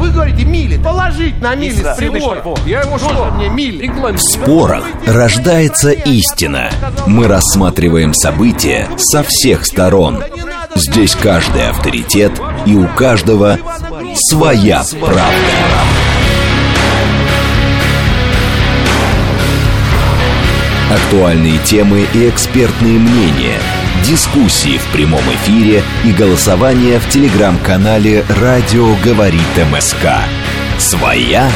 Вы говорите мили. Положить на мили с прибора. Я ему что? Мне мили. В спорах рождается истина. Мы рассматриваем события со всех сторон. Здесь каждый авторитет, и у каждого своя правда. Актуальные темы и экспертные мнения, дискуссии в прямом эфире и голосование в телеграм-канале «Радио говорит МСК». «Своя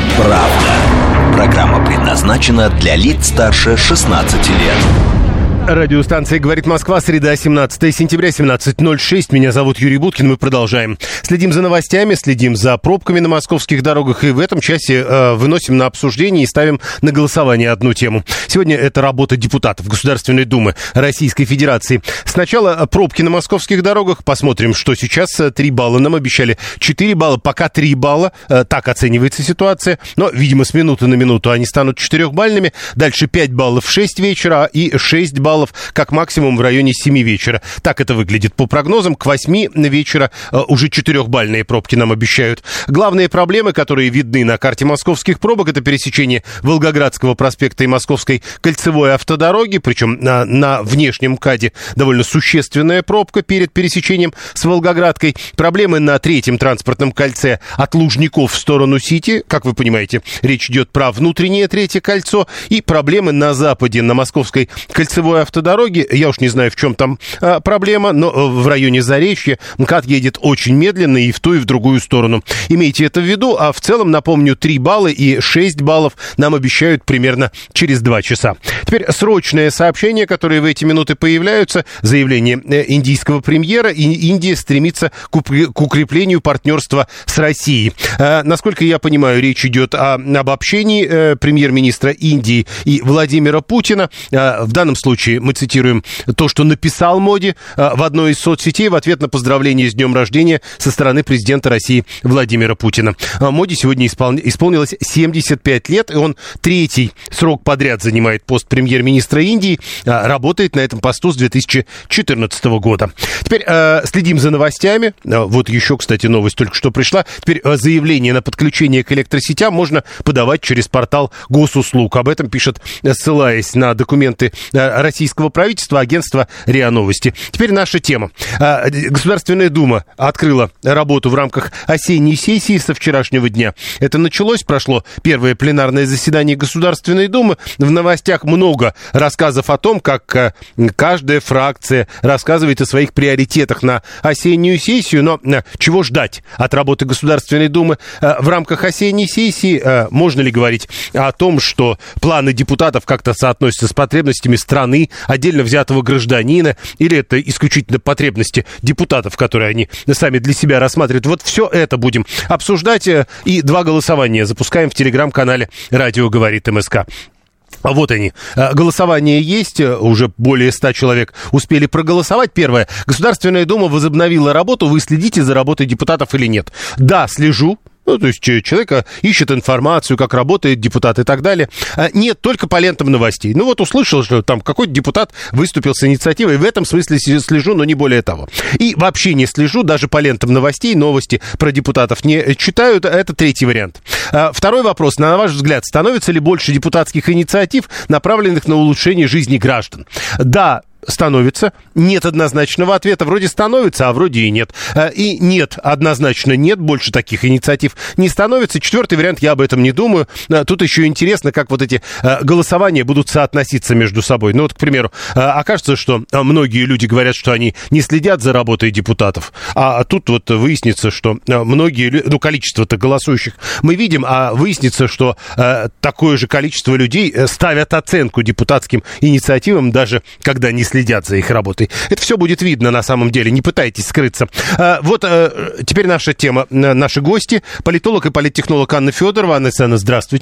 правда». Программа предназначена для лиц старше 16 лет. Радиостанция «Говорит Москва», среда, 17 сентября, 17:06. Меня зовут Юрий Буткин, мы продолжаем. Следим за новостями, следим за пробками на московских дорогах, и в этом часе выносим на обсуждение и ставим на голосование одну тему. Сегодня это работа депутатов Государственной Думы Российской Федерации. Сначала пробки на московских дорогах. Посмотрим, что сейчас. 3 балла нам обещали. 4 балла, пока 3 балла. Так оценивается ситуация. Но, видимо, с минуты на минуту они станут 4-бальными. Дальше 5 баллов в 6 вечера и 6 баллов как максимум в районе 7 вечера. Так это выглядит по прогнозам. К 8 вечера уже 4-бальные пробки нам обещают. Главные проблемы, которые видны на карте московских пробок, это пересечение Волгоградского проспекта и Московской кольцевой автодороги. Причем на внешнем МКАДе довольно существенная пробка перед пересечением с Волгоградкой. Проблемы на 3-м транспортном кольце от Лужников в сторону Сити. Как вы понимаете, речь идет про внутреннее 3-е кольцо. И проблемы на западе, на Московской кольцевой автодороги. Я уж не знаю, в чем там проблема, но в районе Заречья МКАД едет очень медленно и в ту, и в другую сторону. Имейте это в виду. А в целом, напомню, 3 балла и 6 баллов нам обещают примерно через 2 часа. Теперь срочное сообщение, которое в эти минуты появляются. Заявление индийского премьера. Индия стремится к укреплению партнерства с Россией. Насколько я понимаю, речь идет об общении премьер-министра Индии и Владимира Путина. В данном случае мы цитируем то, что написал Моди в одной из соцсетей в ответ на поздравление с днем рождения со стороны президента России Владимира Путина. Моди сегодня исполнилось 75 лет, и он 3-й срок подряд занимает пост премьер-министра Индии, работает на этом посту с 2014 года. Теперь следим за новостями. Вот еще, кстати, новость только что пришла. Теперь заявление на подключение к электросетям можно подавать через портал госуслуг. Об этом пишет, ссылаясь на документы российского правительства, агентство РИА Новости. Теперь наша тема. Государственная Дума открыла работу в рамках осенней сессии со вчерашнего дня. Это началось, прошло первое пленарное заседание Государственной Думы. В новостях много рассказов о том, как каждая фракция рассказывает о своих приоритетах на осеннюю сессию. Но чего ждать от работы Государственной Думы в рамках осенней сессии? Можно ли говорить о том, что планы депутатов как-то соотносятся с потребностями страны, отдельно взятого гражданина, или это исключительно потребности депутатов, которые они сами для себя рассматривают? Вот все это будем обсуждать, и 2 голосования запускаем в телеграм-канале «Радио говорит МСК». Вот они. Голосование есть. Уже более 100 человек успели проголосовать. Первое. Государственная Дума возобновила работу. Вы следите за работой депутатов или нет? Да, слежу. Ну, то есть человек ищет информацию, как работает депутат и так далее. Нет, только по лентам новостей. Ну вот услышал, что там какой-то депутат выступил с инициативой. В этом смысле слежу, но не более того. И вообще не слежу, даже по лентам новостей. Новости про депутатов не читают. Это 3-й вариант. Второй вопрос. На ваш взгляд, становится ли больше депутатских инициатив, направленных на улучшение жизни граждан? Да, становится. Нет однозначного ответа. Вроде становится, а вроде и нет. И нет, однозначно нет. Больше таких инициатив не становится. 4-й вариант, я об этом не думаю. Тут еще интересно, как вот эти голосования будут соотноситься между собой. Ну вот, к примеру, окажется, что многие люди говорят, что они не следят за работой депутатов. А тут вот выяснится, что многие, ну, количество-то голосующих мы видим, а выяснится, что такое же количество людей ставят оценку депутатским инициативам, даже когда не следят за их работой. Это все будет видно на самом деле, не пытайтесь скрыться. Вот теперь наша тема, наши гости. Политолог и политтехнолог Анна Федорова. Анна Александровна, здравствуйте.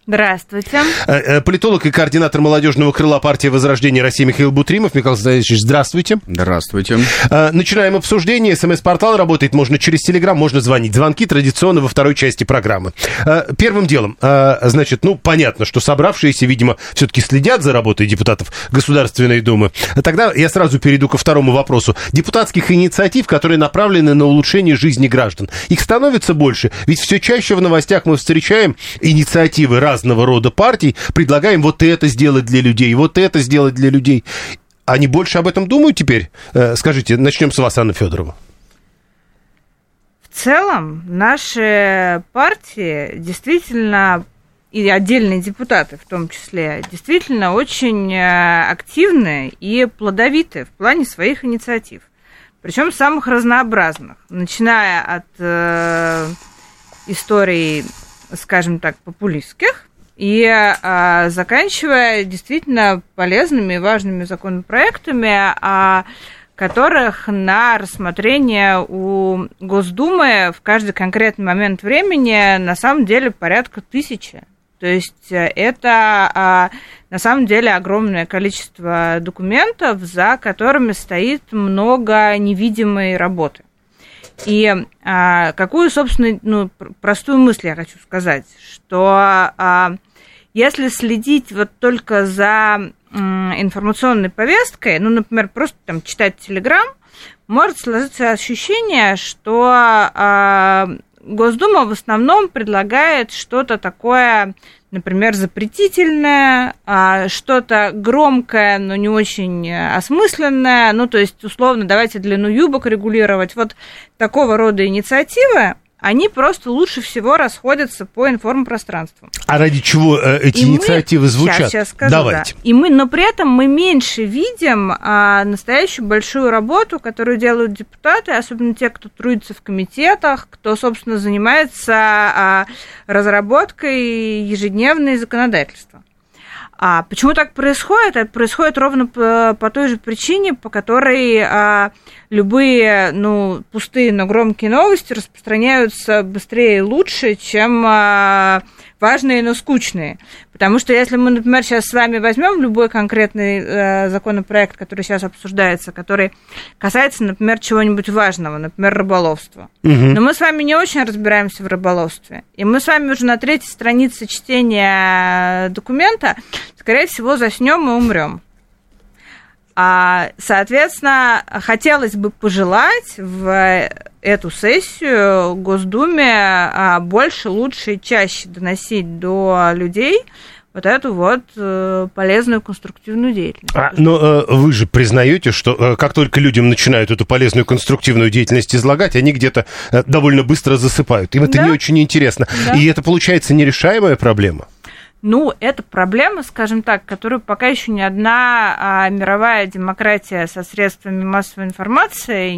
Здравствуйте. Политолог и координатор молодежного крыла партии «Возрождение России» Михаил Бутримов. Михаил Владимирович, здравствуйте. Здравствуйте. Начинаем обсуждение. СМС-портал работает, можно через Телеграм, можно звонить. Звонки традиционно во второй части программы. Первым делом, значит, понятно, что собравшиеся, видимо, все-таки следят за работой депутатов Государственной Думы. Тогда я сразу перейду ко второму вопросу. Депутатских инициатив, которые направлены на улучшение жизни граждан. Их становится больше, ведь все чаще в новостях мы встречаем инициативы разного рода партий, предлагаем вот это сделать для людей, вот это сделать для людей. Они больше об этом думают теперь? Скажите, начнем с вас, Анна Федорова. В целом, наши партии действительно, и отдельные депутаты в том числе, действительно очень активны и плодовиты в плане своих инициатив. Причем самых разнообразных, начиная от историй, скажем так, популистских, и заканчивая действительно полезными и важными законопроектами, которых на рассмотрение у Госдумы в каждый конкретный момент времени на самом деле порядка 1000. То есть это на самом деле огромное количество документов, за которыми стоит много невидимой работы. И какую, собственно, простую мысль я хочу сказать, что если следить вот только за информационной повесткой, например, просто там читать Телеграм, может сложиться ощущение, что Госдума в основном предлагает что-то такое, например, запретительное, что-то громкое, но не очень осмысленное, то есть, условно, давайте длину юбок регулировать. Вот такого рода инициативы, они просто лучше всего расходятся по информпространству. А ради чего эти инициативы звучат? Сейчас скажу, давайте. Да. Но при этом мы меньше видим настоящую большую работу, которую делают депутаты, особенно те, кто трудится в комитетах, кто, собственно, занимается разработкой ежедневной законодательства. Почему так происходит? Это происходит ровно по той же причине, по которой любые, пустые, но громкие новости распространяются быстрее и лучше, чем важные, но скучные. Потому что если мы, например, сейчас с вами возьмем любой конкретный законопроект, который сейчас обсуждается, который касается, например, чего-нибудь важного, например, рыболовства. Но мы с вами не очень разбираемся в рыболовстве. И мы с вами уже на 3-й странице чтения документа, скорее всего, заснем и умрем. Соответственно, хотелось бы пожелать в эту сессию Госдуме больше, лучше и чаще доносить до людей вот эту вот полезную конструктивную деятельность. Но вы же признаете, что как только людям начинают эту полезную конструктивную деятельность излагать, они где-то довольно быстро засыпают. Им это не очень интересно. Да. И это, получается, нерешаемая проблема? Это проблема, скажем так, которую пока еще ни одна мировая демократия со средствами массовой информации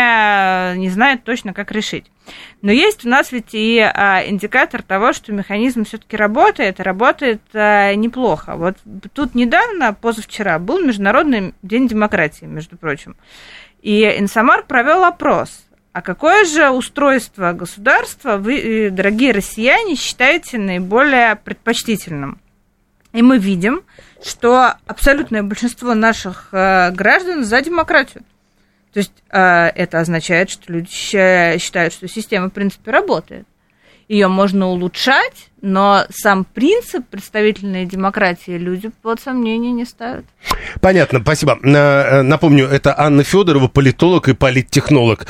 не знает точно, как решить. Но есть у нас ведь и индикатор того, что механизм все-таки работает, и работает неплохо. Вот тут недавно, позавчера, был Международный день демократии, между прочим. И Инсамар провел опрос. А какое же устройство государства вы, дорогие россияне, считаете наиболее предпочтительным? И мы видим, что абсолютное большинство наших граждан за демократию. То есть это означает, что люди считают, что система, в принципе, работает. Ее можно улучшать, но сам принцип представительной демократии люди под сомнение не ставят. Понятно, спасибо. Напомню, это Анна Федорова, политолог и политтехнолог.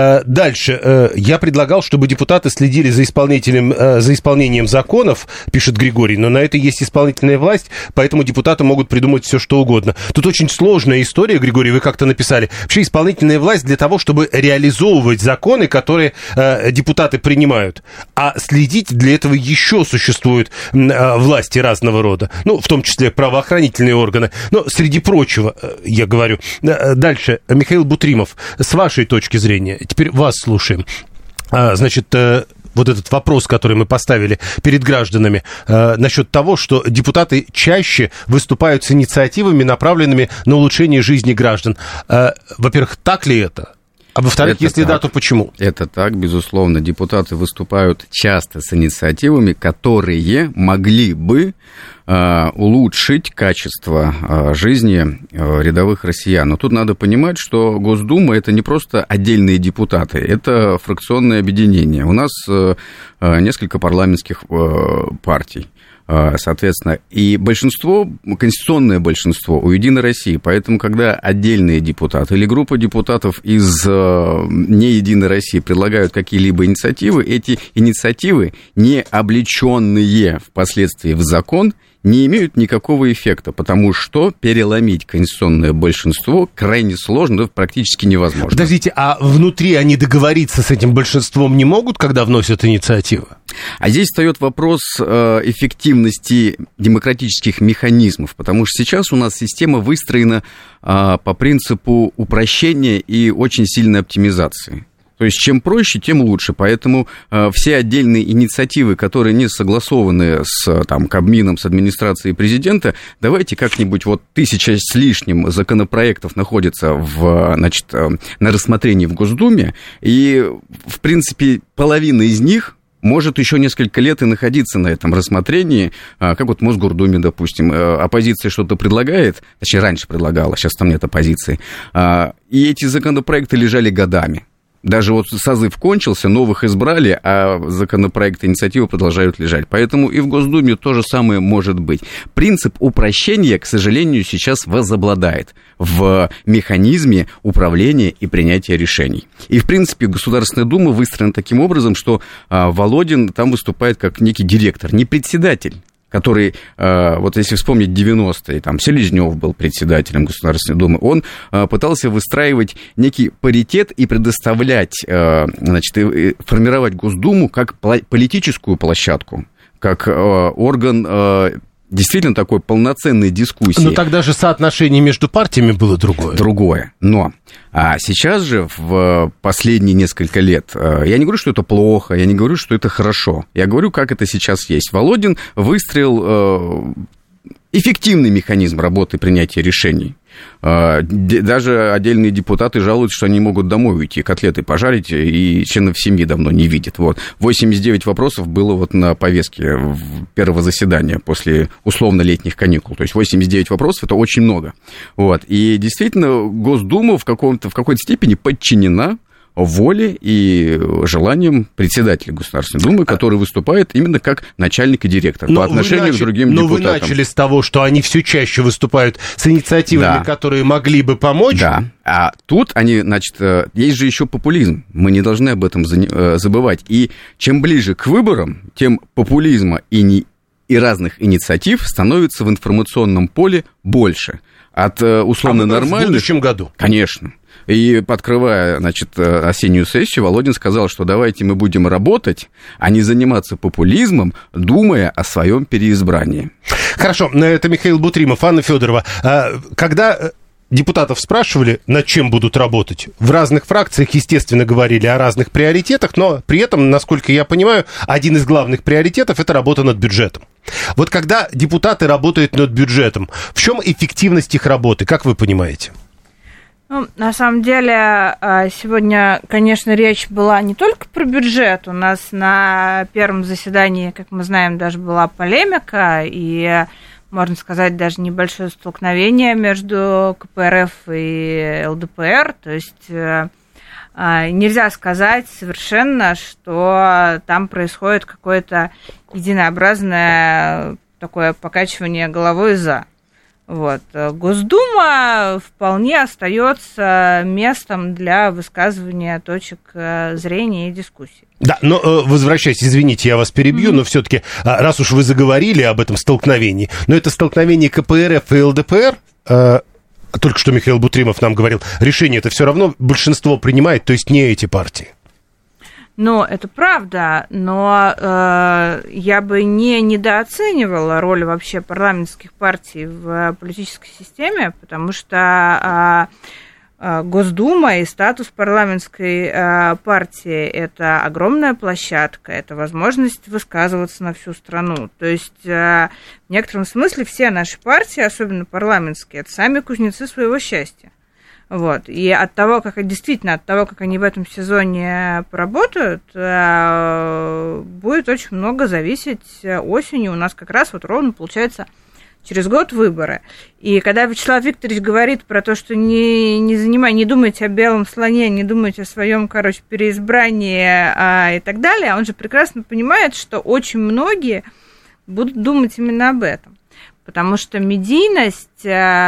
Дальше. Я предлагал, чтобы депутаты следили за исполнением законов, пишет Григорий, но на это есть исполнительная власть, поэтому депутаты могут придумать все, что угодно. Тут очень сложная история, Григорий, вы как-то написали. Вообще исполнительная власть для того, чтобы реализовывать законы, которые депутаты принимают. А следить для этого еще существуют власти разного рода, в том числе правоохранительные органы. Но среди прочего, я говорю. Дальше, Михаил Бутримов, с вашей точки зрения, теперь вас слушаем. Значит, вот этот вопрос, который мы поставили перед гражданами, насчет того, что депутаты чаще выступают с инициативами, направленными на улучшение жизни граждан. Во-первых, так ли это? А во-вторых, если да, то почему? Это так, безусловно. Депутаты выступают часто с инициативами, которые могли бы улучшить качество жизни рядовых россиян. Но тут надо понимать, что Госдума – это не просто отдельные депутаты, это фракционное объединение. У нас несколько парламентских партий. Соответственно, и большинство, конституционное большинство у «Единой России», поэтому, когда отдельные депутаты или группа депутатов из не «Единой России» предлагают какие-либо инициативы, эти инициативы, не облеченные впоследствии в закон, не имеют никакого эффекта, потому что переломить конституционное большинство крайне сложно, практически невозможно. Подождите, а внутри они договориться с этим большинством не могут, когда вносят инициативы? А здесь встает вопрос эффективности демократических механизмов, потому что сейчас у нас система выстроена по принципу упрощения и очень сильной оптимизации. То есть, чем проще, тем лучше. Поэтому все отдельные инициативы, которые не согласованы с Кабмином, с администрацией президента, давайте как-нибудь 1000 с лишним законопроектов находятся на рассмотрении в Госдуме, и, в принципе, половина из них может еще несколько лет и находиться на этом рассмотрении, как Мосгордуме, допустим, оппозиция что-то предлагает, точнее, раньше предлагала, сейчас там нет оппозиции, и эти законопроекты лежали годами. Даже созыв кончился, новых избрали, а законопроекты, инициативы продолжают лежать. Поэтому и в Госдуме то же самое может быть. Принцип упрощения, к сожалению, сейчас возобладает в механизме управления и принятия решений. И, в принципе, Государственная Дума выстроена таким образом, что Володин там выступает как некий директор, не председатель, который, если вспомнить 90-е, Селезнёв был председателем Государственной Думы, он пытался выстраивать некий паритет и предоставлять, формировать Госдуму как политическую площадку, как орган действительно такой полноценной дискуссии. Но тогда же соотношение между партиями было другое. Другое. Но сейчас же, в последние несколько лет, я не говорю, что это плохо, я не говорю, что это хорошо. Я говорю, как это сейчас есть. Володин выстроил эффективный механизм работы и принятия решений. Даже отдельные депутаты жалуются, что они могут домой уйти, котлеты пожарить, и членов семьи давно не видят. 89 вопросов было на повестке первого заседания после условно-летних каникул. То есть 89 вопросов – это очень много. И действительно, Госдума в какой-то степени подчинена воле и желаниям председателя Государственной Думы, который выступает именно как начальник и директор по отношению к другим депутатам. Но вы начали с того, что они все чаще выступают с инициативами, которые могли бы помочь. Да, а тут они, есть же еще популизм. Мы не должны об этом забывать. И чем ближе к выборам, тем популизма и разных инициатив становится в информационном поле больше. От условно нормальных... В будущем году? Конечно. И, открывая, осеннюю сессию, Володин сказал, что давайте мы будем работать, а не заниматься популизмом, думая о своем переизбрании. Хорошо, это Михаил Бутримов, Анна Федорова. Когда депутатов спрашивали, над чем будут работать, в разных фракциях, естественно, говорили о разных приоритетах, но при этом, насколько я понимаю, один из главных приоритетов – это работа над бюджетом. Когда депутаты работают над бюджетом, в чем эффективность их работы, как вы понимаете? На самом деле, сегодня, конечно, речь была не только про бюджет. У нас на первом заседании, как мы знаем, даже была полемика, и, можно сказать, даже небольшое столкновение между КПРФ и ЛДПР. То есть нельзя сказать совершенно, что там происходит какое-то единообразное такое покачивание головой «за». Госдума вполне остается местом для высказывания точек зрения и дискуссий. Да, но возвращаясь, извините, я вас перебью, но все-таки, раз уж вы заговорили об этом столкновении, но это столкновение КПРФ и ЛДПР, только что Михаил Бутримов нам говорил, решение это все равно большинство принимает, то есть не эти партии. Но это правда, но я бы не недооценивала роль вообще парламентских партий в политической системе, потому что Госдума и статус парламентской партии – это огромная площадка, это возможность высказываться на всю страну. То есть в некотором смысле все наши партии, особенно парламентские, это сами кузнецы своего счастья. Вот. И от того, как они в этом сезоне поработают, будет очень много зависеть осенью. У нас как раз вот ровно, получается, через год выборы. И когда Вячеслав Викторович говорит про то, что не думайте о белом слоне, не думайте о своем, переизбрании и так далее, он же прекрасно понимает, что очень многие будут думать именно об этом. Потому что медийность,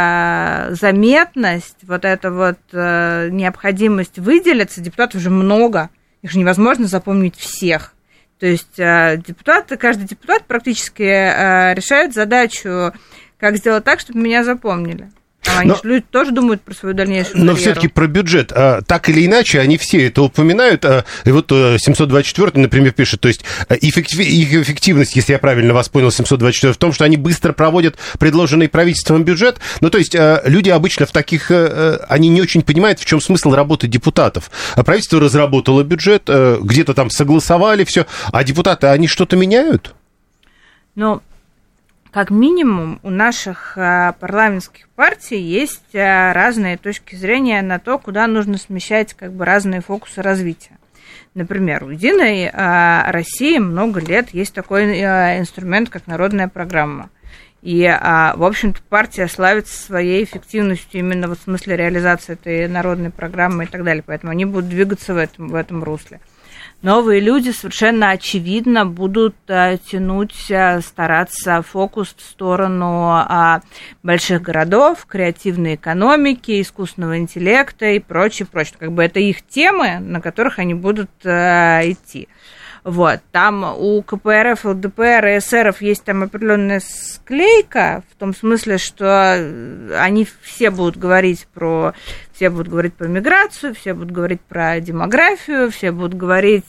заметность, вот эта вот необходимость выделиться, депутатов уже много, их же невозможно запомнить всех. То есть каждый депутат практически решает задачу, как сделать так, чтобы меня запомнили. Люди тоже думают про свою дальнейшую карьеру. Но все-таки про бюджет. Так или иначе, они все это упоминают. И вот 724, например, пишет, то есть их эффективность, если я правильно вас понял, 724, в том, что они быстро проводят предложенный правительством бюджет. Ну, то есть люди обычно в таких... Они не очень понимают, в чем смысл работы депутатов. Правительство разработало бюджет, где-то там согласовали все, а депутаты, они что-то меняют? Ну... Как минимум, у наших парламентских партий есть разные точки зрения на то, куда нужно смещать разные фокусы развития. Например, у «Единой России» много лет есть такой инструмент, как народная программа. И, в общем-то, партия славится своей эффективностью именно в смысле реализации этой народной программы и так далее. Поэтому они будут двигаться в этом русле. Новые люди совершенно очевидно будут тянуть, стараться фокус в сторону больших городов, креативной экономики, искусственного интеллекта и прочее. Это их темы, на которых они будут идти. Вот. Там у КПРФ, ЛДПР и эсеров есть там определенная склейка, в том смысле, что они все будут говорить про миграцию, все будут говорить про демографию, все будут говорить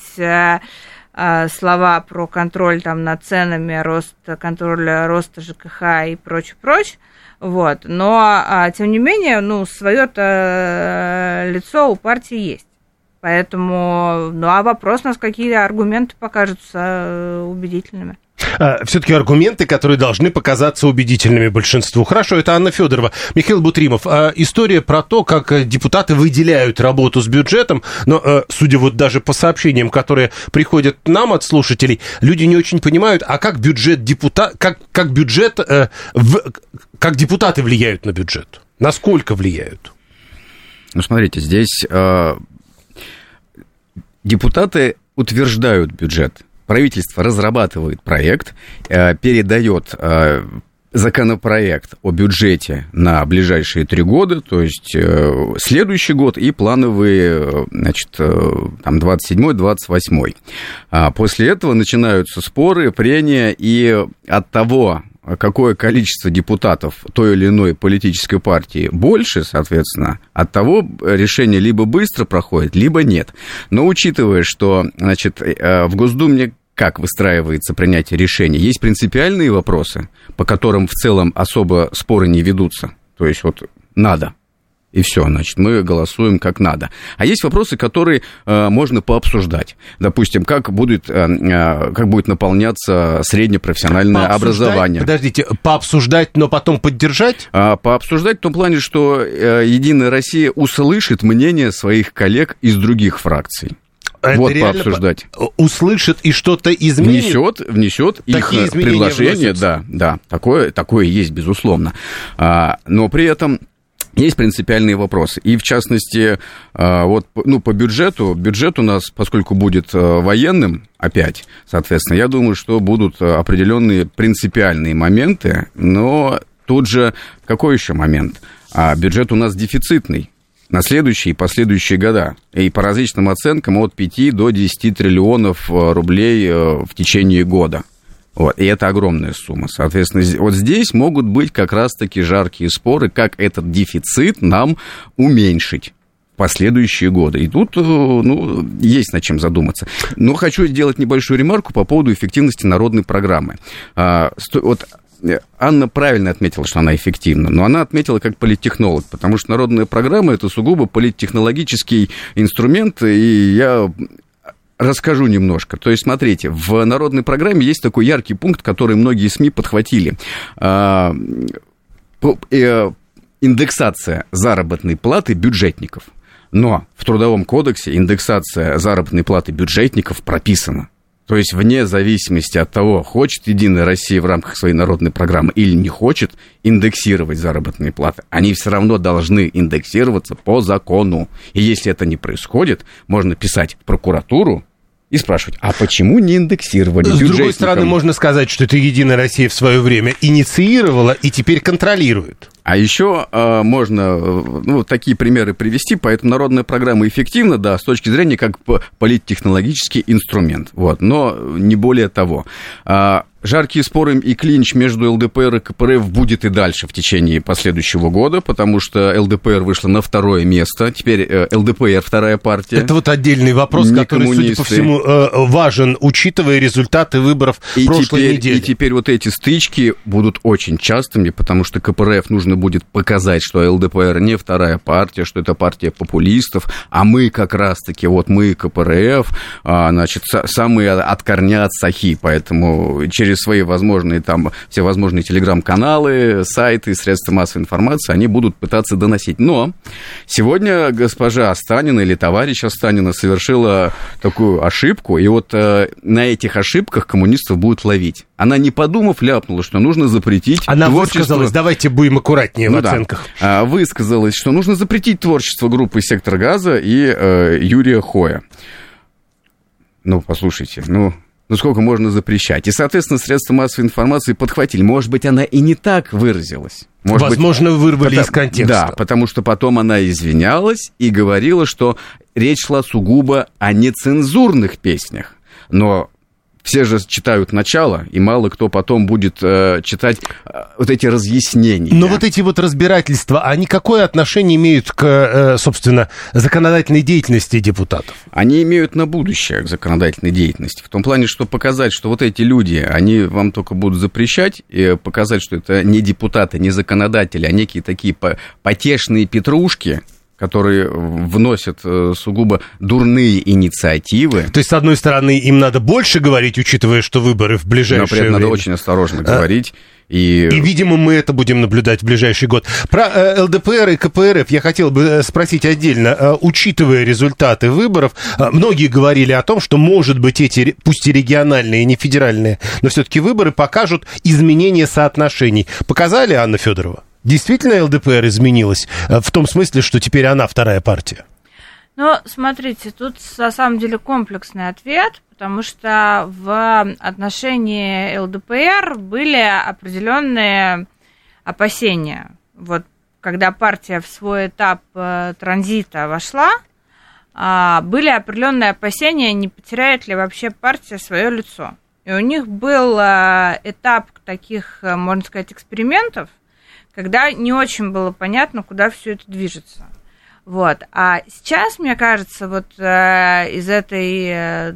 слова про контроль над ценами, контроль роста ЖКХ и прочее. Вот. Но, тем не менее, свое-то лицо у партии есть. Поэтому, вопрос, какие аргументы покажутся убедительными. Все-таки аргументы, которые должны показаться убедительными большинству. Хорошо, это Анна Федорова. Михаил Бутримов. История про то, как депутаты выделяют работу с бюджетом, но, судя даже по сообщениям, которые приходят нам от слушателей, люди не очень понимают, как депутаты влияют на бюджет? Насколько влияют? Смотрите, здесь депутаты утверждают бюджет. Правительство разрабатывает проект, передает законопроект о бюджете на ближайшие 3 года, то есть следующий год и плановые, 27-28. После этого начинаются споры, прения, и от того, какое количество депутатов той или иной политической партии больше, соответственно, от того решение либо быстро проходит, либо нет. Но учитывая, что, в Госдуме как выстраивается принятие решений, есть принципиальные вопросы, по которым в целом особо споры не ведутся. То есть надо. И все, мы голосуем как надо. А есть вопросы, которые можно пообсуждать. Допустим, как будет наполняться среднепрофессиональное образование. Подождите, пообсуждать, но потом поддержать? Пообсуждать в том плане, что «Единая Россия» услышит мнение своих коллег из других фракций. Это пообсуждать. Услышит и что-то изменит? Внесет их предложение. Да, такое есть, безусловно. Но при этом есть принципиальные вопросы. И, в частности, по бюджету, бюджет у нас, поскольку будет военным опять, соответственно, я думаю, что будут определенные принципиальные моменты, но тут же какой еще момент? Бюджет у нас дефицитный на следующие и последующие года. И по различным оценкам от 5 до 10 триллионов рублей в течение года. И это огромная сумма. Соответственно, здесь могут быть как раз-таки жаркие споры, как этот дефицит нам уменьшить в последующие годы. И тут, есть над чем задуматься. Но хочу сделать небольшую ремарку по поводу эффективности народной программы. Анна правильно отметила, что она эффективна, но она отметила как политтехнолог, потому что народная программа – это сугубо политтехнологический инструмент, и я расскажу немножко. То есть, смотрите, в народной программе есть такой яркий пункт, который многие СМИ подхватили. индексация заработной платы бюджетников. Но в Трудовом кодексе индексация заработной платы бюджетников прописана. То есть вне зависимости от того, хочет Единая Россия в рамках своей народной программы или не хочет индексировать заработные платы, они все равно должны индексироваться по закону. И если это не происходит, можно писать в прокуратуру и спрашивать, а почему не индексировали бюджетникам? С другой стороны, можно сказать, что это Единая Россия в свое время инициировала и теперь контролирует. А еще можно такие примеры привести, поэтому народная программа эффективна, да, с точки зрения как политтехнологический инструмент, но не более того. Жаркие споры и клинч между ЛДПР и КПРФ будет и дальше в течение последующего года, потому что ЛДПР вышла на второе место, теперь ЛДПР вторая партия. Это вот отдельный вопрос, который, судя по всему, важен, учитывая результаты выборов прошлой недели. И теперь вот эти стычки будут очень частыми, потому что КПРФ нужно будет показать, что ЛДПР не вторая партия, что это партия популистов, а мы как раз-таки, мы КПРФ, самые от корня от сахи, поэтому через свои возможные всевозможные телеграм-каналы, сайты, средства массовой информации они будут пытаться доносить. Но сегодня госпожа Останина или товарищ Останина совершила такую ошибку, и на этих ошибках коммунистов будут ловить. Она, не подумав, ляпнула, что нужно запретить Она высказалась, давайте будем аккуратнее в оценках. Да. Высказалась, что нужно запретить творчество группы «Сектор газа» и Юрия Хоя. Послушайте, сколько можно запрещать? И, соответственно, средства массовой информации подхватили. Может быть, она и не так выразилась. Возможно, вырвали из контекста. Да, потому что потом она извинялась и говорила, что речь шла сугубо о нецензурных песнях. Но все же читают начало, и мало кто потом будет читать эти разъяснения. Но эти разбирательства, они какое отношение имеют к, собственно, законодательной деятельности депутатов? Они имеют на будущее к законодательной деятельности. В том плане, что показать, что эти люди, они вам только будут запрещать, и показать, что это не депутаты, не законодатели, а некие такие потешные петрушки, которые вносят сугубо дурные инициативы. То есть, с одной стороны, им надо больше говорить, учитывая, что выборы в ближайшее время. Но при этом надо очень осторожно говорить. И, видимо, мы это будем наблюдать в ближайший год. Про ЛДПР и КПРФ я хотел бы спросить отдельно. Учитывая результаты выборов, многие говорили о том, что, может быть, эти, пусть и региональные, и не федеральные, но все-таки выборы покажут изменение соотношений. Показали, Анна Федорова? Действительно ЛДПР изменилась в том смысле, что теперь она вторая партия? Смотрите, тут на самом деле комплексный ответ, потому что в отношении ЛДПР были определенные опасения. Когда партия в свой этап транзита вошла, были определенные опасения, не потеряет ли вообще партия свое лицо. И у них был этап таких, можно сказать, экспериментов, когда не очень было понятно, куда все это движется. А сейчас, мне кажется, из этого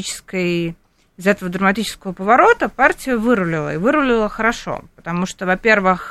драматического поворота партия вырулила, и вырулила хорошо, потому что, во-первых,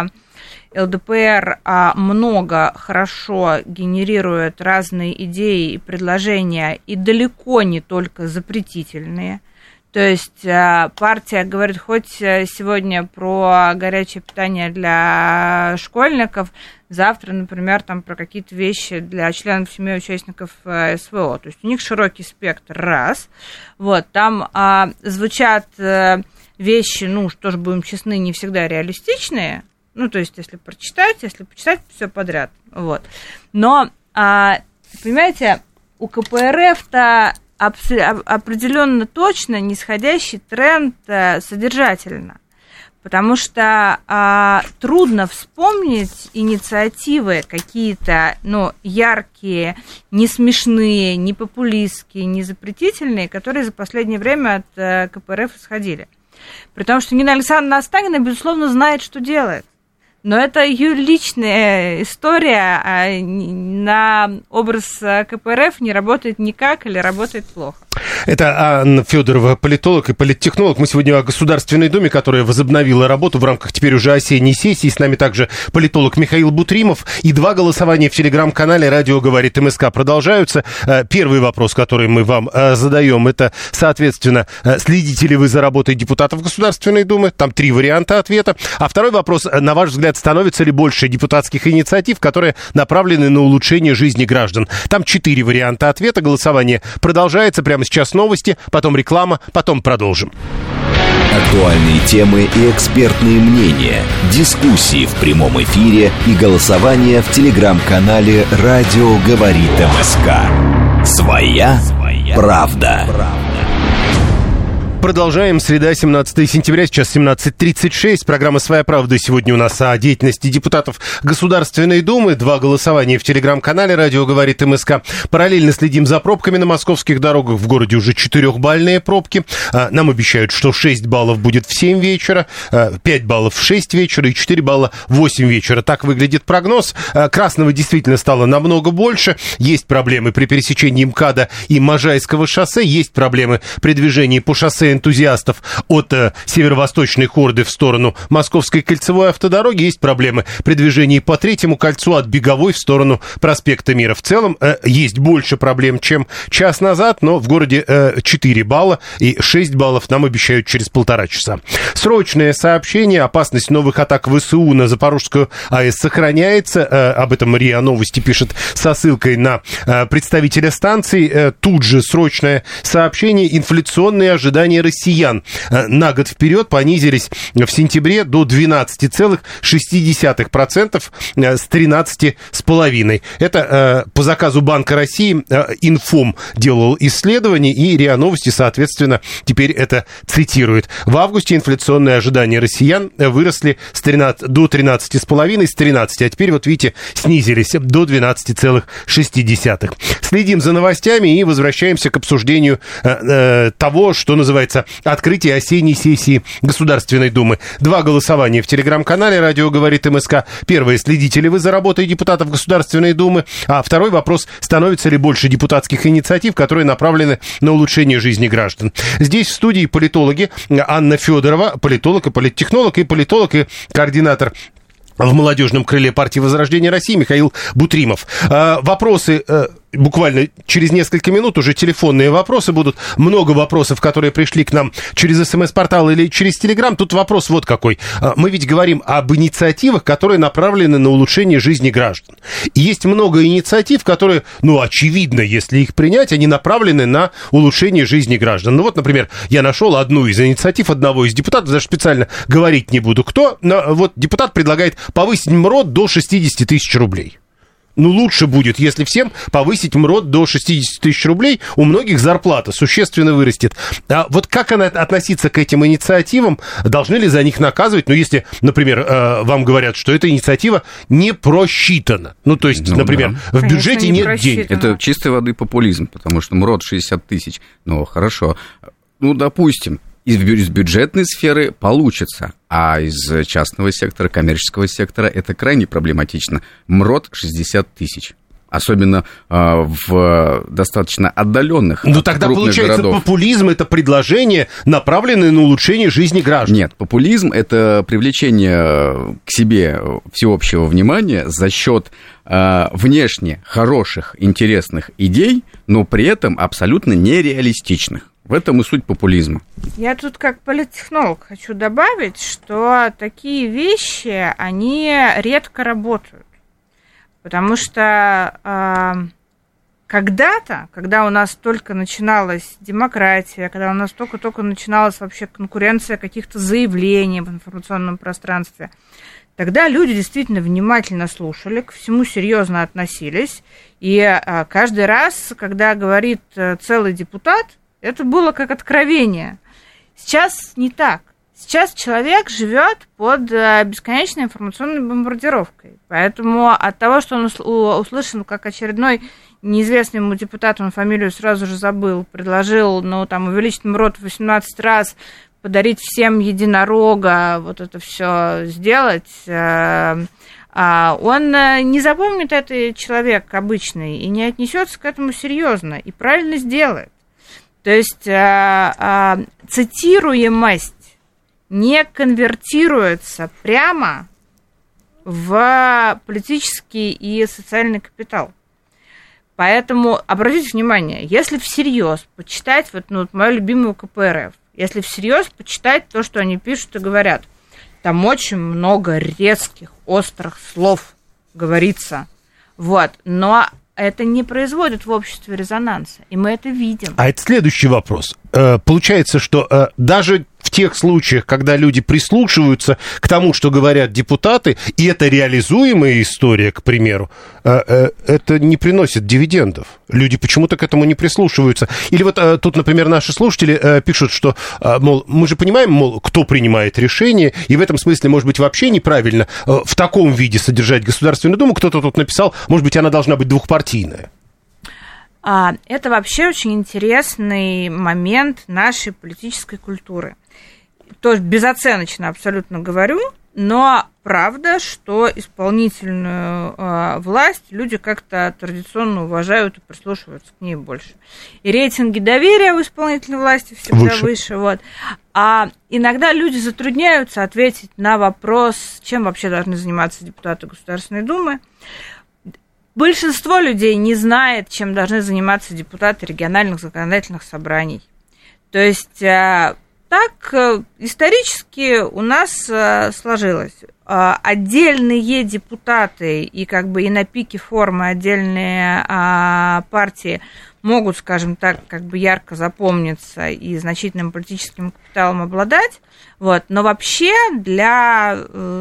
ЛДПР много хорошо генерирует разные идеи и предложения, и далеко не только запретительные. То есть партия говорит хоть сегодня про горячее питание для школьников, завтра, например, про какие-то вещи для членов семьи участников СВО. То есть у них широкий спектр, раз. Там звучат вещи, что ж, будем честны, не всегда реалистичные. То есть если почитать все подряд. Но, понимаете, у КПРФ-то определенно точно нисходящий тренд содержательно, потому что трудно вспомнить инициативы какие-то, яркие, не смешные, не популистские, не запретительные, которые за последнее время от КПРФ исходили. При том, что Нина Александровна Останина, безусловно, знает, что делает. Но это ее личная история, а на образ КПРФ не работает никак или работает плохо. Это Анна Федорова, политолог и политтехнолог. Мы сегодня о Государственной Думе, которая возобновила работу в рамках теперь уже осенней сессии. С нами также политолог Михаил Бутримов. И 2 голосования в телеграм-канале «Радио говорит МСК» продолжаются. Первый вопрос, который мы вам задаем, это, соответственно, следите ли вы за работой депутатов Государственной Думы? Там 3 варианта ответа. А второй вопрос, на ваш взгляд, становится ли больше депутатских инициатив, которые направлены на улучшение жизни граждан? Там 4 варианта ответа. Голосование продолжается. Прямо сейчас новости, потом реклама, потом продолжим. Актуальные темы и экспертные мнения, дискуссии в прямом эфире и голосование в телеграм-канале «Радио говорит МСК». Своя правда. Продолжаем. Среда, 17 сентября, сейчас 17:36. Программа «Своя правда». Сегодня у нас о деятельности депутатов Государственной Думы. 2 голосования в телеграм-канале «Радио говорит МСК». Параллельно следим за пробками на московских дорогах. В городе уже 4-бальные пробки. Нам обещают, что 6 баллов будет в 7 вечера, 5 баллов в 6 вечера и 4 балла в 8 вечера. Так выглядит прогноз. Красного действительно стало намного больше. Есть проблемы при пересечении МКАДа и Можайского шоссе. Есть проблемы при движении по шоссе энтузиастов от северо-восточной хорды в сторону Московской кольцевой автодороги. Есть проблемы при движении по Третьему кольцу от Беговой в сторону проспекта Мира. В целом есть больше проблем, чем час назад, но в городе 4 балла и 6 баллов нам обещают через 1,5 часа. Срочное сообщение. Опасность новых атак ВСУ на Запорожскую АЭС сохраняется. Об этом РИА Новости пишет со ссылкой на представителя станции. Тут же срочное сообщение. Инфляционные ожидания россиян на год вперед понизились в сентябре до 12,6% с 13,5%. Это по заказу Банка России Инфом делал исследование, и РИА Новости, соответственно, теперь это цитирует. В августе инфляционные ожидания россиян выросли до 13,5%, с 13%, а теперь, вот видите, снизились до 12,6%. Следим за новостями и возвращаемся к обсуждению того, что называется открытие осенней сессии Государственной Думы. 2 голосования в телеграм-канале «Радио говорит МСК». Первое: следите ли вы за работой депутатов Государственной Думы? А второй вопрос: становится ли больше депутатских инициатив, которые направлены на улучшение жизни граждан? Здесь в студии политологи: Анна Федорова, политолог и политтехнолог, и политолог и координатор в молодежном крыле партии «Возрождение России» Михаил Бутримов. Вопросы буквально через несколько минут, уже телефонные вопросы будут. Много вопросов, которые пришли к нам через СМС-портал или через Телеграм. Тут вопрос вот какой. Мы ведь говорим об инициативах, которые направлены на улучшение жизни граждан. И есть много инициатив, которые, очевидно, если их принять, они направлены на улучшение жизни граждан. Вот, например, я нашел одну из инициатив одного из депутатов, даже специально говорить не буду, кто, но вот депутат предлагает повысить МРОТ до 60 тысяч рублей. Лучше будет, если всем повысить МРОТ до 60 тысяч рублей, у многих зарплата существенно вырастет. А вот как относиться к этим инициативам? Должны ли за них наказывать? Если, например, вам говорят, что эта инициатива не просчитана. Например, в бюджете нет денег. Это чистой воды популизм, потому что МРОТ 60 тысяч. Хорошо. Допустим, из бюджетной сферы получится, а из частного сектора, коммерческого сектора это крайне проблематично. МРОТ 60 тысяч. Особенно в достаточно отдаленных крупных тогда получается городов. Популизм – это предложение, направленное на улучшение жизни граждан. Нет, популизм – это привлечение к себе всеобщего внимания за счет внешне хороших, интересных идей, но при этом абсолютно нереалистичных. В этом и суть популизма. Я тут как политтехнолог хочу добавить, что такие вещи, они редко работают. Потому что когда-то, когда у нас только начиналась демократия, когда у нас только-только начиналась вообще конкуренция каких-то заявлений в информационном пространстве, тогда люди действительно внимательно слушали, к всему серьезно относились. И каждый раз, когда говорит целый депутат, это было как откровение. Сейчас не так. Сейчас человек живет под бесконечной информационной бомбардировкой. Поэтому от того, что он услышан как очередной неизвестный ему депутат, он фамилию сразу же забыл, предложил увеличить МРОТ в 18 раз, подарить всем единорога, вот это все сделать, он не запомнит этот человек обычный и не отнесется к этому серьезно и правильно сделает. То есть цитируемость не конвертируется прямо в политический и социальный капитал. Поэтому обратите внимание, если всерьез почитать мою любимую КПРФ, если всерьез почитать то, что они пишут и говорят, Там очень много резких, острых слов говорится. Вот. Но это не производит в обществе резонанса, и мы это видим. А это следующий вопрос. Получается, что даже в тех случаях, когда люди прислушиваются к тому, что говорят депутаты, и это реализуемая история, к примеру, это не приносит дивидендов. Люди почему-то к этому не прислушиваются. Или вот тут, например, наши слушатели пишут, что, мол, мы же понимаем, мол, кто принимает решение, и в этом смысле, может быть, вообще неправильно в таком виде содержать Государственную Думу. Кто-то тут написал, может быть, она должна быть двухпартийная. Это вообще очень интересный момент нашей политической культуры. Тоже безоценочно абсолютно говорю, но правда, что исполнительную власть люди как-то традиционно уважают и прислушиваются к ней больше. И рейтинги доверия у исполнительной власти всегда выше. Вот. А иногда люди затрудняются ответить на вопрос, чем вообще должны заниматься депутаты Государственной Думы. Большинство людей не знает, чем должны заниматься депутаты региональных законодательных собраний. То есть так исторически у нас сложилось. Отдельные депутаты и как бы и на пике формы отдельные партии могут, скажем так, как бы ярко запомниться и значительным политическим капиталом обладать. Вот. Но вообще для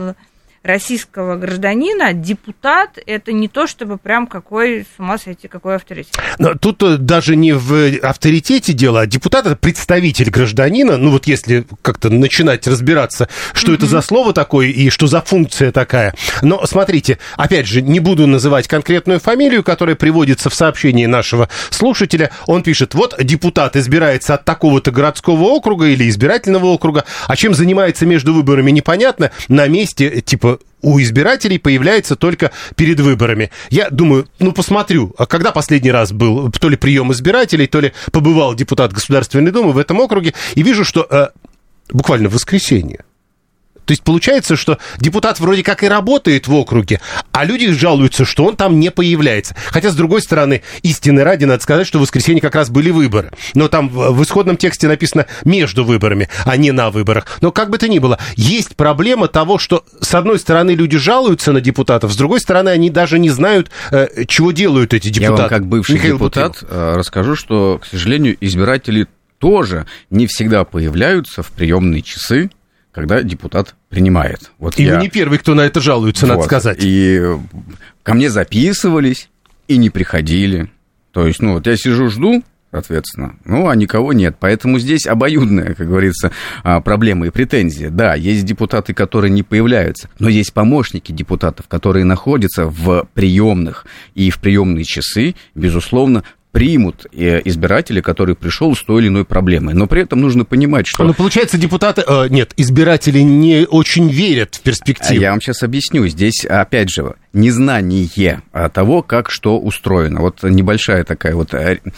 российского гражданина депутат – это не то, чтобы прям какой, с ума сойти, какой авторитет. Но тут даже не в авторитете дело, а депутат – это представитель гражданина. Ну вот если как-то начинать разбираться, что это за слово такое и что за функция такая. Но смотрите, опять же, не буду называть конкретную фамилию, которая приводится в сообщении нашего слушателя. Он пишет, вот депутат избирается от такого-то городского округа или избирательного округа, а чем занимается между выборами непонятно, на месте типа у избирателей появляется только перед выборами. Я думаю, посмотрю, а когда последний раз был то ли прием избирателей, то ли побывал депутат Государственной Думы в этом округе, и вижу, что буквально в воскресенье. То есть получается, что депутат вроде как и работает в округе, а люди жалуются, что он там не появляется. Хотя, с другой стороны, истины ради, надо сказать, что в воскресенье как раз были выборы. Но там в исходном тексте написано «между выборами», а не «на выборах». Но как бы то ни было, есть проблема того, что, с одной стороны, люди жалуются на депутатов, с другой стороны, они даже не знают, чего делают эти депутаты. Я вам, как бывший депутат, расскажу, что, к сожалению, избиратели тоже не всегда появляются в приемные часы, когда депутат принимает. Вот и вы не первый, кто на это жалуется, надо сказать. И ко мне записывались и не приходили. То есть, вот я сижу, жду, соответственно, а никого нет. Поэтому здесь обоюдная, как говорится, проблема и претензия. Да, есть депутаты, которые не появляются, но есть помощники депутатов, которые находятся в приемных и в приемные часы, безусловно, примут избирателя, который пришел с той или иной проблемой. Но при этом нужно понимать, что... Но получается, избиратели не очень верят в перспективу. Я вам сейчас объясню. Здесь, опять же, незнание того, как что устроено. Вот небольшая такая вот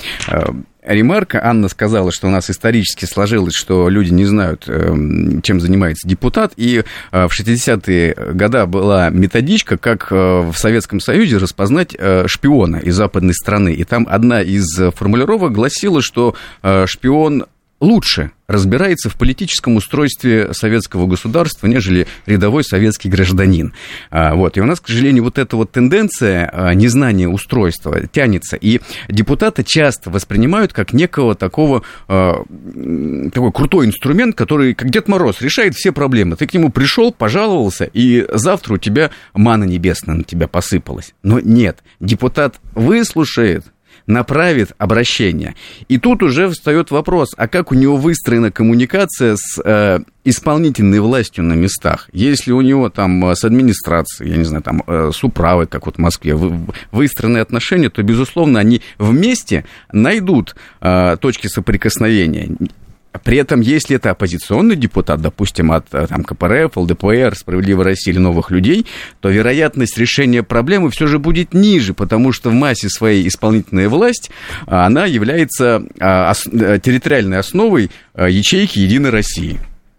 ремарка. Анна сказала, что у нас исторически сложилось, что люди не знают, чем занимается депутат. И в 60-е годы была методичка, как в Советском Союзе распознать шпиона из западной страны. И там одна из формулировок гласила, что шпион лучше разбирается в политическом устройстве советского государства, нежели рядовой советский гражданин. Вот. И у нас, к сожалению, вот эта вот тенденция незнания устройства тянется. И депутаты часто воспринимают как некого такой крутой инструмент, который, как Дед Мороз, решает все проблемы. Ты к нему пришел, пожаловался, и завтра у тебя манна небесная на тебя посыпалась. Но нет, депутат выслушает, направит обращение. И тут уже встает вопрос, а как у него выстроена коммуникация с исполнительной властью на местах? Если у него там с администрацией, я не знаю, там с управой, как вот в Москве, выстроены отношения, то, безусловно, они вместе найдут точки соприкосновения. При этом, если это оппозиционный депутат, допустим, от КПРФ, ЛДПР, «Справедливой России» или «Новых людей», то вероятность решения проблемы все же будет ниже, потому что в массе своей исполнительная власть, она является территориальной основой ячейки «Единой России».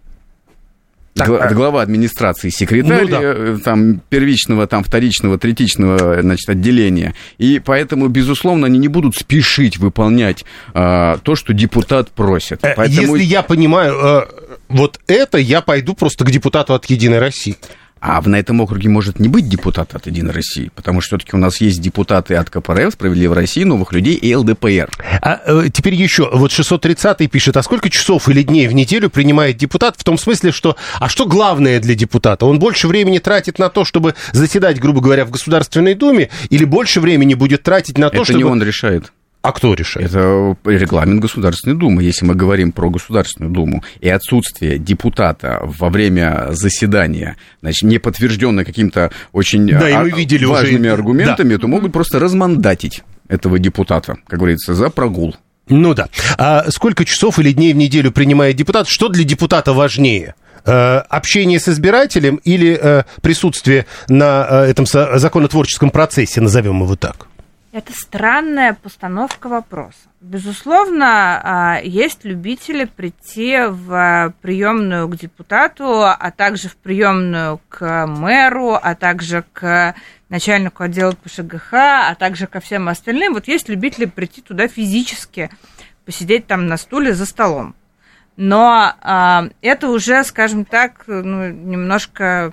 Глава администрации, секретарь там, первичного, там, вторичного, третичного, значит, отделения. И поэтому, безусловно, они не будут спешить выполнять то, что депутат просит. Поэтому... Если я понимаю, вот это я пойду просто к депутату от «Единой России». А на этом округе может не быть депутата от «Единой России», потому что все-таки у нас есть депутаты от КПРФ, «Справедливой России», «Новых людей» и ЛДПР. Теперь еще, вот 630-й пишет, а сколько часов или дней в неделю принимает депутат? В том смысле, что, а что главное для депутата? Он больше времени тратит на то, чтобы заседать, грубо говоря, в Государственной Думе, или больше времени будет тратить на то, чтобы... Это не он решает. А кто решает? Это регламент Государственной Думы, если мы говорим про Государственную Думу. И отсутствие депутата во время заседания, значит, не подтвержденное какими-то очень важными аргументами, то могут просто размандатить этого депутата, как говорится, за прогул. Ну да. А сколько часов или дней в неделю принимает депутат? Что для депутата важнее? Общение с избирателем или присутствие на этом законотворческом процессе, назовем его так? Это странная постановка вопроса. Безусловно, есть любители прийти в приемную к депутату, а также в приемную к мэру, а также к начальнику отдела по ШГХ, а также ко всем остальным. Вот есть любители прийти туда физически, посидеть там на стуле за столом. Но это уже, скажем так, немножко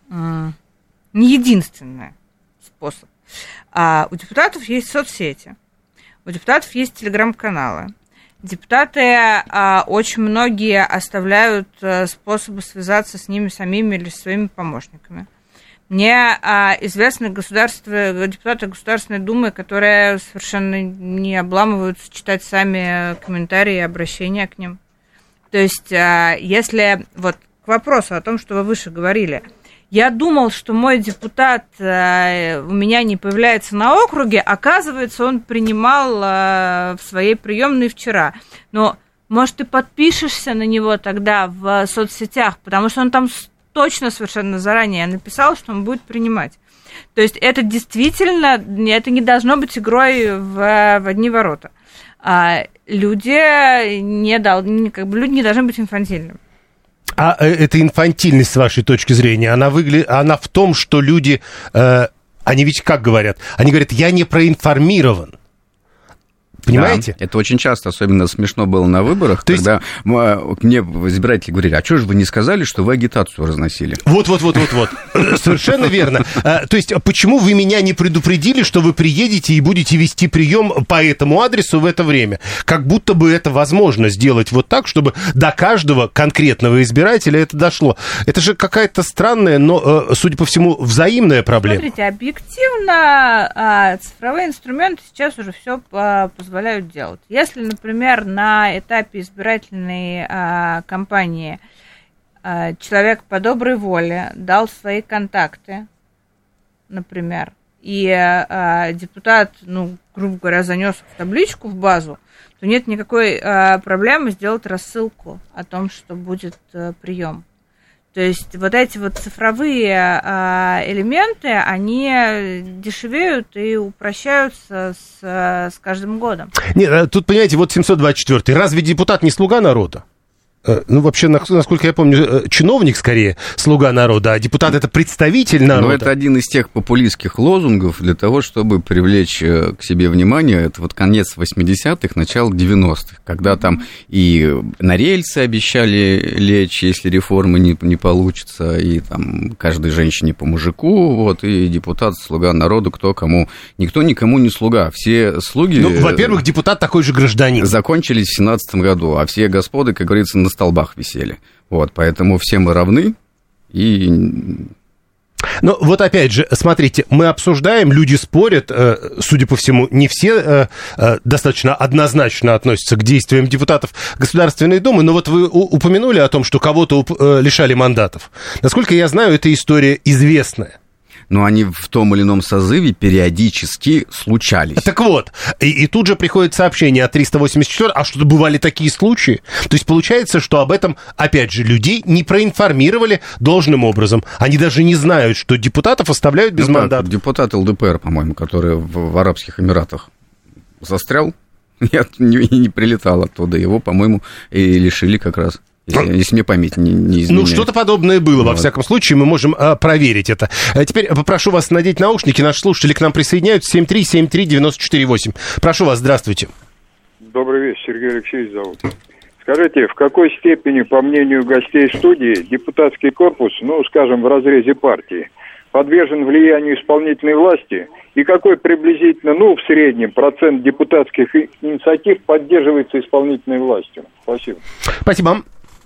не единственный способ. У депутатов есть соцсети, у депутатов есть телеграм-каналы. Депутаты очень многие оставляют способы связаться с ними самими или с своими помощниками. Мне известны депутаты Государственной Думы, которые совершенно не обламываются читать сами комментарии и обращения к ним. То есть, если вот к вопросу о том, что вы выше говорили, я думал, что мой депутат у меня не появляется на округе, оказывается, он принимал в своей приемной вчера. Но, может, ты подпишешься на него тогда в соцсетях, потому что он там точно совершенно заранее написал, что он будет принимать. То есть это действительно, это не должно быть игрой в одни ворота. Люди не должны быть инфантильными. А эта инфантильность, с вашей точки зрения, она в том, что люди, они ведь как говорят? Они говорят, я не проинформирован. Понимаете? Да, это очень часто, особенно смешно было на выборах, то когда мне избиратели говорили, а что же вы не сказали, что вы агитацию разносили? Вот. Совершенно верно. То есть, почему вы меня не предупредили, что вы приедете и будете вести прием по этому адресу в это время? Как будто бы это возможно сделать вот так, чтобы до каждого конкретного избирателя это дошло. Это же какая-то странная, но, судя по всему, взаимная проблема. Смотрите, объективно цифровые инструменты сейчас уже все позволяют делать. Если, например, на этапе избирательной кампании человек по доброй воле дал свои контакты, например, и депутат, грубо говоря, занес в табличку в базу, то нет никакой проблемы сделать рассылку о том, что будет прием. То есть вот эти вот цифровые элементы, они дешевеют и упрощаются с каждым годом. Нет, тут, понимаете, вот 724-й. Разве депутат не слуга народа? Вообще, насколько я помню, чиновник, скорее, слуга народа, а депутат – это представитель народа. Но это один из тех популистских лозунгов для того, чтобы привлечь к себе внимание. Это вот конец 80-х, начало 90-х, когда там и на рельсы обещали лечь, если реформы не получится, и там каждой женщине по мужику, вот, и депутат – слуга народа, кто кому. Никто никому не слуга. Все слуги… во-первых, депутат такой же гражданин. Закончились в 17 году, а все господы, как говорится, на столбах висели. Вот, поэтому все мы равны и... Ну, вот опять же, смотрите, мы обсуждаем, люди спорят, судя по всему, не все достаточно однозначно относятся к действиям депутатов Государственной Думы, но вот вы упомянули о том, что кого-то лишали мандатов. Насколько я знаю, эта история известная. Но они в том или ином созыве периодически случались. Так вот, и тут же приходит сообщение от 384, а что, бывали такие случаи? То есть получается, что об этом, опять же, людей не проинформировали должным образом. Они даже не знают, что депутатов оставляют без мандата. Депутат ЛДПР, по-моему, который в Арабских Эмиратах застрял и не прилетал оттуда. Его, по-моему, и лишили как раз. Если мне память не изменяет. Ну, что-то подобное было, во всяком случае, мы можем проверить это. Теперь попрошу вас надеть наушники, наши слушатели к нам присоединяются, 7373948. Прошу вас, здравствуйте. Добрый вечер, Сергей Алексеевич зовут. Скажите, в какой степени, по мнению гостей студии, депутатский корпус, скажем, в разрезе партии, подвержен влиянию исполнительной власти, и какой приблизительно, в среднем, процент депутатских инициатив поддерживается исполнительной властью? Спасибо. Спасибо.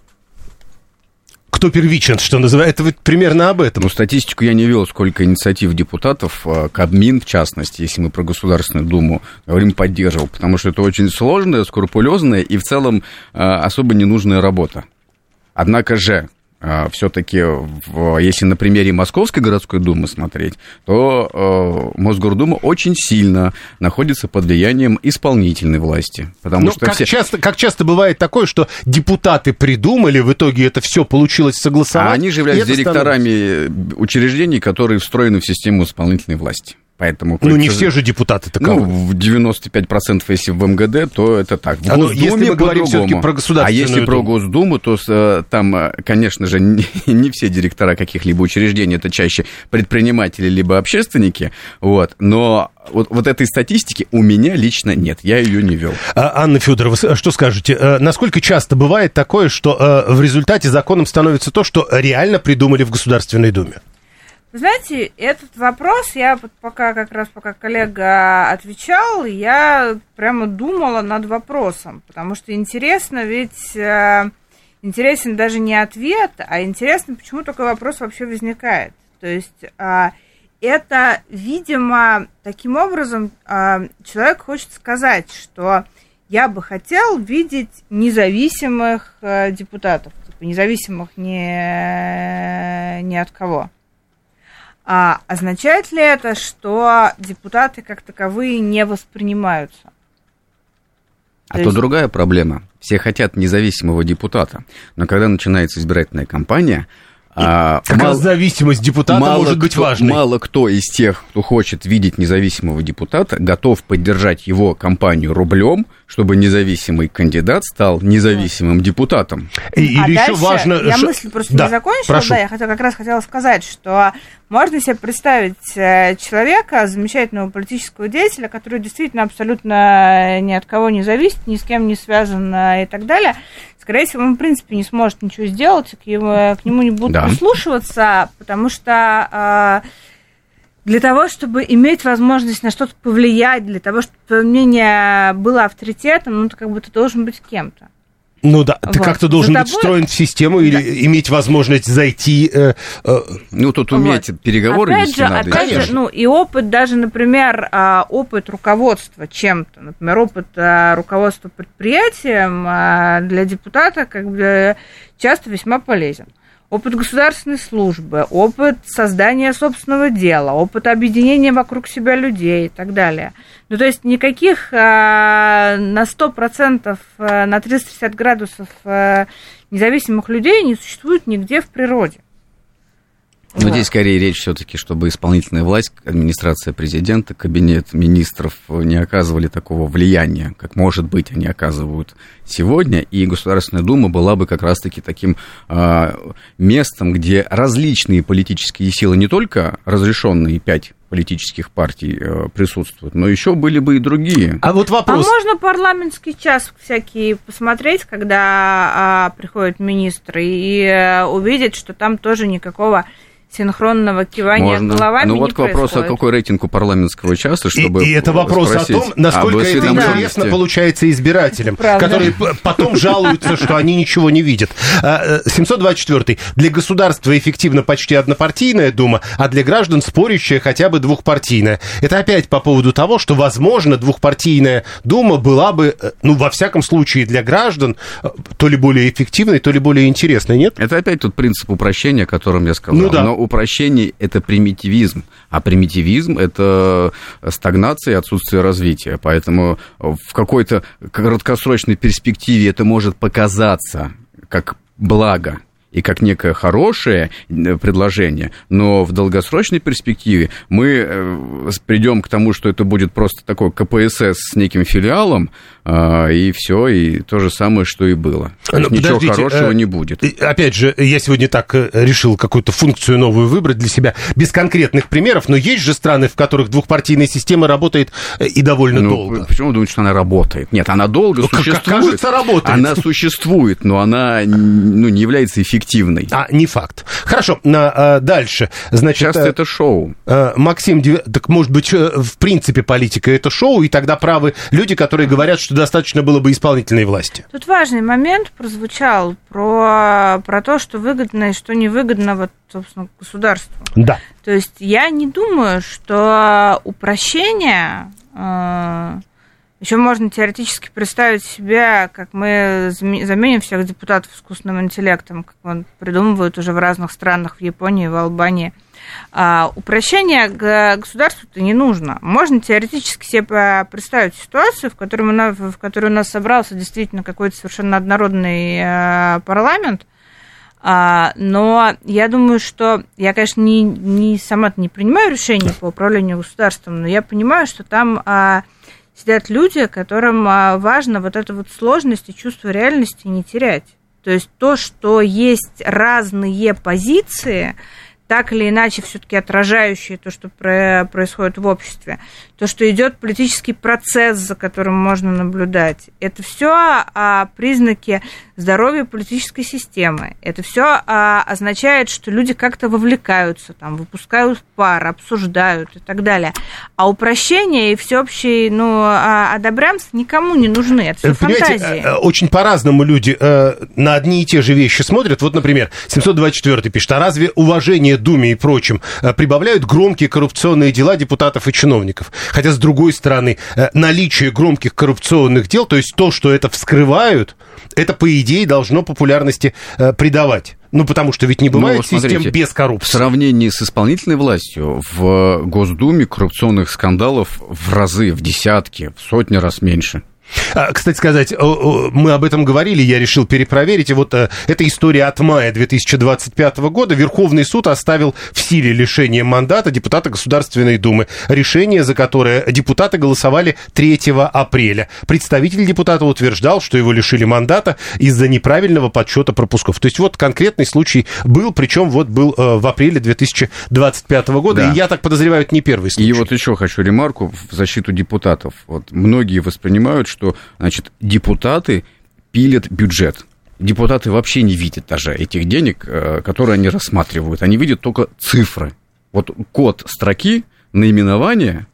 Кто первичен, что называется, это примерно об этом. Статистику я не вел, сколько инициатив депутатов, Кабмин, в частности, если мы про Государственную Думу говорим, поддерживал, потому что это очень сложная, скрупулезная и в целом особо ненужная работа. Однако же, все-таки, если на примере Московской городской думы смотреть, то Мосгордума очень сильно находится под влиянием исполнительной власти. Потому что как часто бывает такое, что депутаты придумали, в итоге это все получилось согласовать. А они же являются директорами учреждений, которые встроены в систему исполнительной власти. Поэтому, не все же депутаты таковы. В 95%, если в МГД, то это так. В Госдуме если мы говорим все-таки про Государственную Думу. А если про Госдуму, то там, конечно же, не все директора каких-либо учреждений, это чаще предприниматели либо общественники, но вот этой статистики у меня лично нет, я ее не вел. Анна Федорова, что скажете? Насколько часто бывает такое, что в результате законом становится то, что реально придумали в Государственной Думе? Вы знаете, этот вопрос, пока коллега отвечал, я прямо думала над вопросом, потому что интересно, ведь интересен даже не ответ, а интересно, почему такой вопрос вообще возникает. То есть это, видимо, таким образом человек хочет сказать, что я бы хотел видеть независимых депутатов, независимых ни от кого. Означает ли это, что депутаты как таковые не воспринимаются? То другая проблема. Все хотят независимого депутата, но когда начинается избирательная кампания... зависимость депутата может быть важной. Мало кто из тех, кто хочет видеть независимого депутата, готов поддержать его кампанию рублем, чтобы независимый кандидат стал независимым депутатом. Или еще важно... Я мысль просто не закончила, я как раз хотела сказать, что можно себе представить человека, замечательного политического деятеля, который действительно абсолютно ни от кого не зависит, ни с кем не связан и так далее. Скорее всего, он, в принципе, не сможет ничего сделать, к нему не будут прислушиваться, потому что для того, чтобы иметь возможность на что-то повлиять, для того, чтобы твое мнение было авторитетом, ты должен быть кем-то. Ты как-то должен быть встроен в систему или иметь возможность зайти... тут уметь переговоры вести надо. Опять же, и опыт даже, например, опыт руководства чем-то, например, опыт руководства предприятием для депутата часто весьма полезен. Опыт государственной службы, опыт создания собственного дела, опыт объединения вокруг себя людей и так далее. То есть никаких на 100%, на 360 градусов независимых людей не существует нигде в природе. Здесь скорее речь все-таки, чтобы исполнительная власть, администрация президента, кабинет министров не оказывали такого влияния, как, может быть, они оказывают сегодня, и Государственная Дума была бы как раз-таки таким местом, где различные политические силы, не только разрешенные 5 политических партий присутствуют, но еще были бы и другие. А вот вопрос... можно парламентский час всякий посмотреть, когда приходят министры, и увидеть, что там тоже никакого синхронного кивания головами не к вопросу, а какой рейтинг у парламентского часа, чтобы и это вопрос спросить, о том, насколько это интересно получается избирателям, которые потом жалуются, что они ничего не видят. 724. Для государства эффективно почти однопартийная дума, а для граждан спорящая хотя бы двухпартийная. Это опять по поводу того, что, возможно, двухпартийная дума была бы, во всяком случае, для граждан то ли более эффективной, то ли более интересной, нет? Это опять тот принцип упрощения, о котором я сказал. Но упрощение – это примитивизм, а примитивизм – это стагнация и отсутствие развития. Поэтому в какой-то краткосрочной перспективе это может показаться как благо и как некое хорошее предложение, но в долгосрочной перспективе мы придем к тому, что это будет просто такой КПСС с неким филиалом, и все, и то же самое, что и было. Ничего хорошего не будет. Опять же, я сегодня так решил какую-то функцию новую выбрать для себя, без конкретных примеров, но есть же страны, в которых двухпартийная система работает и довольно долго. Почему вы думаете, что она работает? Нет, она долго существует. Кажется, работает. Она существует, но она не является эффективной. Не факт. Хорошо, дальше. Значит, часто это шоу. Максим, так может быть, в принципе, политика это шоу, и тогда правы люди, которые говорят, что достаточно было бы исполнительной власти. Тут важный момент прозвучал про то, что выгодно и что невыгодно вот, собственно, государству. Да. То есть я не думаю, что упрощение... Еще можно теоретически представить себе, как мы заменим всех депутатов искусственным интеллектом, как он придумывают уже в разных странах, в Японии, в Албании. Упрощение государству-то не нужно. Можно теоретически себе представить ситуацию, в которой у нас собрался действительно какой-то совершенно однородный парламент, но я думаю, что я, конечно, сама-то не принимаю решения по управлению государством, но я понимаю, что там... сидят люди, которым важно вот эту вот сложность и чувство реальности не терять. То есть то, что есть разные позиции, так или иначе все-таки отражающие то, что происходит в обществе, то, что идет политический процесс, за которым можно наблюдать, это все признаки здоровья политической системы. Это все означает, что люди как-то вовлекаются, там, выпускают пар, обсуждают и так далее. А упрощение и всеобщий одобрямство никому не нужны. Это все фантазии. Очень по-разному люди на одни и те же вещи смотрят. Вот, например, 724 пишет, а разве уважение Думе и прочим прибавляют громкие коррупционные дела депутатов и чиновников? Хотя, с другой стороны, наличие громких коррупционных дел, то есть то, что это вскрывают, это, по идее, должно популярности придавать. Потому что ведь не бывает систем без коррупции. В сравнении с исполнительной властью в Госдуме коррупционных скандалов в разы, в десятки, в сотни раз меньше. Кстати сказать, мы об этом говорили, я решил перепроверить. И вот эта история от мая 2025 года. Верховный суд оставил в силе лишение мандата депутата Государственной Думы. Решение, за которое депутаты голосовали 3 апреля. Представитель депутата утверждал, что его лишили мандата из-за неправильного подсчета пропусков. То есть вот конкретный случай был, причем вот был в апреле 2025 года. Да. И я так подозреваю, это не первый случай. И вот еще хочу ремарку в защиту депутатов. Вот многие воспринимают, что, значит, депутаты пилят бюджет. Депутаты вообще не видят даже этих денег, которые они рассматривают. Они видят только цифры. Вот код строки, наименование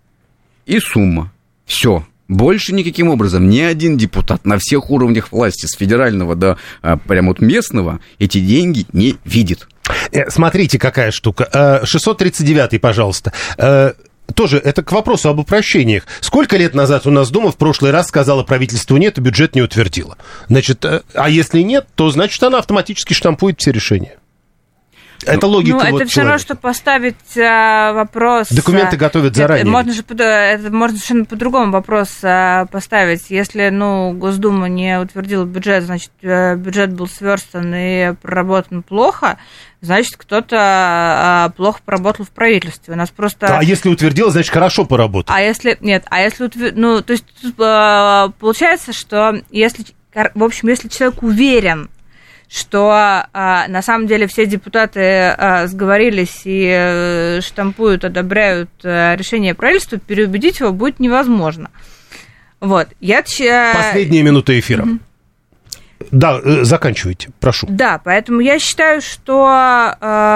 и сумма. Все. Больше никаким образом ни один депутат на всех уровнях власти, с федерального до прямо вот местного, эти деньги не видит. Смотрите, какая штука. 639-й, пожалуйста. Тоже это к вопросу об упрощениях. Сколько лет назад у нас Дума в прошлый раз сказала, правительству нет, и бюджет не утвердила? Значит, а если нет, то значит она автоматически штампует все решения. Это логика. Это все равно, что поставить вопрос. Документы готовят заранее. Можно совершенно по-другому вопрос поставить. Если, Госдума не утвердила бюджет, значит, бюджет был сверстан и проработан плохо, значит, кто-то плохо поработал в правительстве. У нас просто... А если утвердила, значит, хорошо поработал. То есть получается, что если человек уверен, что на самом деле все депутаты сговорились и штампуют, одобряют решение правительства, переубедить его будет невозможно. Вот. Последняя минута эфира. Угу. Да, заканчивайте, прошу. Да, поэтому я считаю, что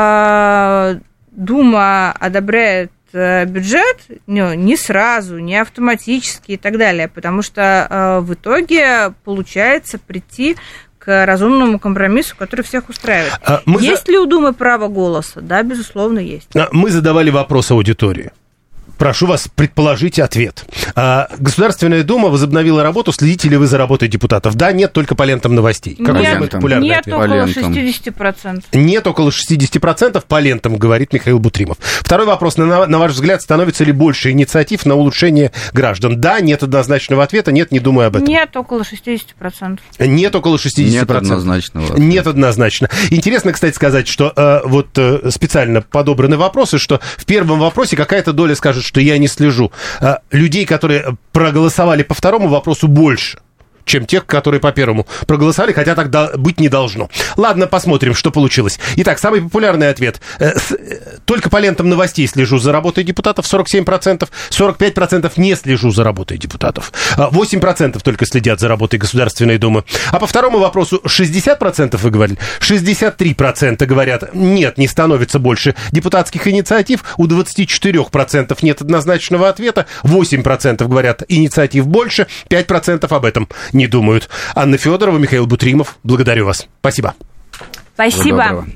Дума одобряет бюджет не сразу, не автоматически и так далее, потому что в итоге получается прийти к разумному компромиссу, который всех устраивает. Есть ли у Думы право голоса? Да, безусловно, есть. Мы задавали вопрос аудитории. Прошу вас, предположите ответ. Государственная Дума возобновила работу. Следите ли вы за работой депутатов? Да, нет, только по лентам новостей. Какой самый популярный нет, ответ? около 60%. Нет, около 60% по лентам, говорит Михаил Бутримов. Второй вопрос. На ваш взгляд, становится ли больше инициатив на улучшение граждан? Да, нет однозначного ответа. Нет, не думаю об этом. Нет, около 60%. Нет, около 60%. Нет однозначного ответа. Нет однозначно. Интересно, кстати, сказать, что специально подобраны вопросы, что в первом вопросе какая-то доля скажет, что я не слежу. Людей, которые проголосовали по второму вопросу, больше, чем тех, которые по первому проголосовали, хотя так быть не должно. Ладно, посмотрим, что получилось. Итак, самый популярный ответ. Только по лентам новостей слежу за работой депутатов, 47%, 45% не слежу за работой депутатов, 8% только следят за работой Государственной Думы. А по второму вопросу 60% вы говорили, 63% говорят, нет, не становится больше депутатских инициатив, у 24% нет однозначного ответа, 8% говорят, инициатив больше, 5% об этом не думают. Анна Федорова, Михаил Бутримов, благодарю вас. Спасибо. Спасибо.